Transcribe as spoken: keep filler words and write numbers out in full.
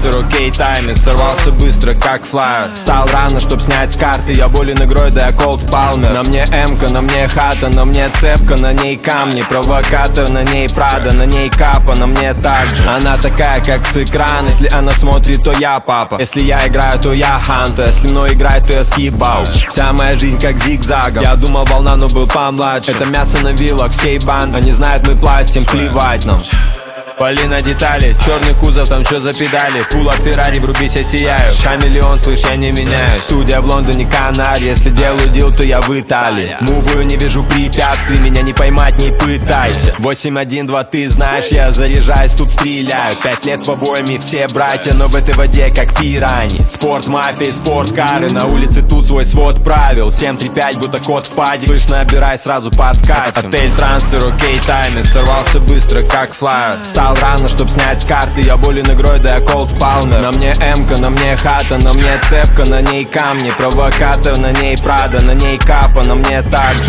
трансфер, окей, тайминг. Сорвался быстро, как флайер. Встал рано, чтоб снять с карты. Я болен игрой, да я Колд Палмер. На мне эмка, на мне хата, на мне цепка, на ней камни. Провокатор, на ней Прада, на ней капа, на мне также. Она такая, как с экрана. Если она смотрит, то я папа. Если я играю, то я хантер. Если мной играет, то я съебал. Вся моя жизнь как зигзагом. Я думал волна, но был помладше. Это мясо на вилах всей банды. Они знают, мы платим, плевать нам. Пали на детали, черный кузов, там чё за педали. Пул от Феррари, врубись, я сияю. Хамелеон, слышь, я не меняю. Студия в Лондоне, Канарь. Если делаю дел, то я в Италии. Мувую, не вижу препятствий, меня не поймать, не пытайся. Восемь один два, ты знаешь, я заряжаюсь, тут стреляю. Пять лет в обоими, все братья, но в этой воде как пирани. Спорт, мафия, спорткары, на улице тут свой свод правил. Семь три пять, будто кот в паде. Слышь, набирай, сразу подкатим. Отель, трансфер, окей, тайминг. Сорвался быстро, как флайер. Встал рано, чтоб снять с карты. Я болен игрой, да я Колд Палмер. На мне эмка, на мне хата, на мне цепка, на ней камни. Провокатор, на ней Прада, на ней капа, на мне также.